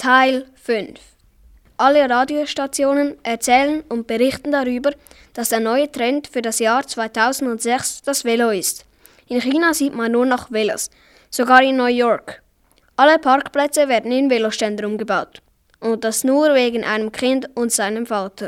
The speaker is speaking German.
Teil 5. Alle Radiostationen erzählen und berichten darüber, dass der neue Trend für das Jahr 2006 das Velo ist. In China sieht man nur noch Velos, sogar in New York. Alle Parkplätze werden in Veloständer umgebaut. Und das nur wegen einem Kind und seinem Vater.